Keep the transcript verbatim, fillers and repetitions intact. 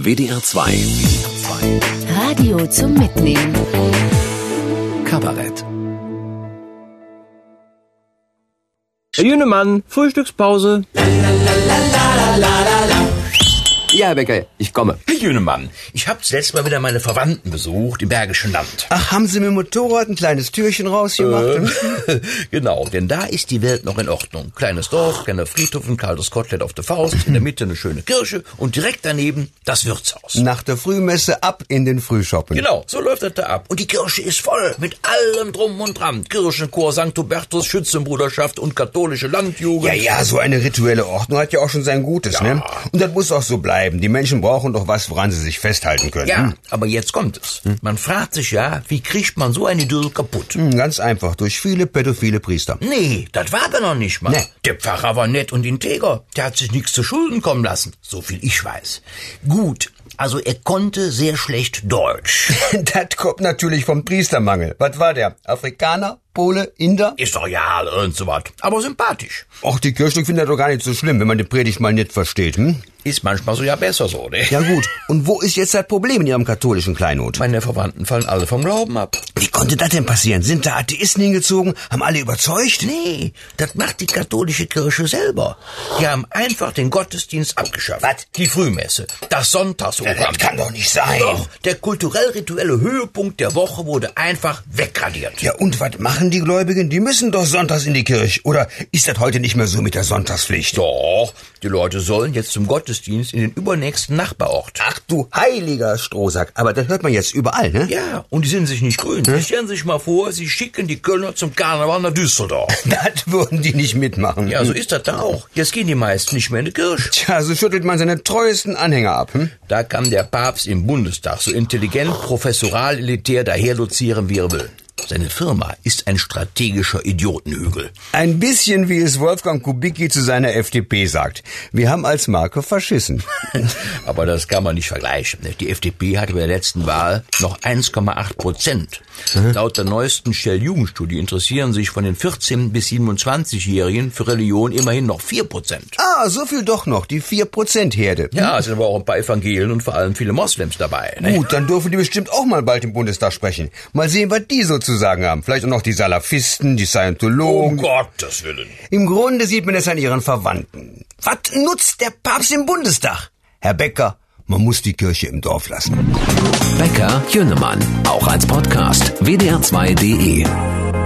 W D R zwei. Radio zum Mitnehmen. Kabarett. Herr Jünemann, Frühstückspause. Ja, Herr Becker, ich komme. Herr Jünemann, ich habe zuletzt mal wieder meine Verwandten besucht im Bergischen Land. Ach, haben Sie mit dem Motorrad ein kleines Türchen rausgemacht? Äh, genau, denn da ist die Welt noch in Ordnung. Kleines Dorf, kleiner Friedhof, ein kaltes Kotelett auf der Faust, in der Mitte eine schöne Kirche und direkt daneben das Wirtshaus. Nach der Frühmesse ab in den Frühschoppen. Genau, so läuft das da ab. Und die Kirche ist voll, mit allem drum und dran. Kirchenchor, Sankt Hubertus, Schützenbruderschaft und katholische Landjugend. Ja, ja, so eine rituelle Ordnung hat ja auch schon sein Gutes, ja. ne? Und das muss auch so bleiben. Die Menschen brauchen doch was, woran sie sich festhalten können. Ja, hm? aber jetzt kommt es. Man fragt sich ja, wie kriegt man so eine Idyll kaputt? Hm, ganz einfach, durch viele pädophile Priester. Nee, das war er noch nicht mal. Nee. Der Pfarrer war nett und integer. Der hat sich nichts zu Schulden kommen lassen. So viel ich weiß. Gut, also er konnte sehr schlecht Deutsch. Das kommt natürlich vom Priestermangel. Was war der? Afrikaner? Pole? Inder? Ist doch ja und so was. Aber sympathisch. Och, die Kirche findet das doch gar nicht so schlimm, wenn man die Predigt mal nicht versteht, hm? Ist manchmal so ja besser so, ne? Ja gut, und wo ist jetzt das Problem in Ihrem katholischen Kleinod? Meine Verwandten fallen alle vom Glauben ab. Wie konnte das denn passieren? Sind da Atheisten hingezogen? Haben alle überzeugt? Nee, das macht die katholische Kirche selber. Die haben einfach den Gottesdienst abgeschafft. Was? Die Frühmesse, das Sonntagsprogramm. Das kann doch nicht sein. Doch, der kulturell-rituelle Höhepunkt der Woche wurde einfach wegradiert. Ja, und was machen die Gläubigen? Die müssen doch sonntags in die Kirche. Oder ist das heute nicht mehr so mit der Sonntagspflicht? Doch, die Leute sollen jetzt zum Gottesdienst in den übernächsten Nachbarort. Ach du heiliger Strohsack. Aber das hört man jetzt überall, ne? Ja, und die sind sich nicht grün. Hm? Stellen Sie sich mal vor, Sie schicken die Kölner zum Karneval nach Düsseldorf. Das würden die nicht mitmachen. Ja, so ist das da auch. Jetzt gehen die meisten nicht mehr in die Kirche. Tja, so schüttelt man seine treuesten Anhänger ab. Hm? Da kann der Papst im Bundestag so intelligent, professoral, elitär daherdozieren, wie er will. Seine Firma ist ein strategischer Idiotenhügel. Ein bisschen wie es Wolfgang Kubicki zu seiner F D P sagt. Wir haben als Marke verschissen. Aber das kann man nicht vergleichen. Die F D P hatte bei der letzten Wahl noch eins Komma acht Prozent. Mhm. Laut der neuesten Shell-Jugendstudie interessieren sich von den vierzehn- bis siebenundzwanzigjährigen für Religion immerhin noch vier Prozent. Ah, so viel doch noch, die vier Prozent Herde. Ja, es sind aber auch ein paar Evangelien und vor allem viele Moslems dabei. Ne? Gut, dann dürfen die bestimmt auch mal bald im Bundestag sprechen. Mal sehen, was die so zu sagen haben. Vielleicht auch noch die Salafisten, die Scientologen. Um Gottes Willen. Im Grunde sieht man es an ihren Verwandten. Was nutzt der Papst im Bundestag? Herr Becker, man muss die Kirche im Dorf lassen. Becker, Jünemann. Auch als Podcast. W D R zwei punkt de.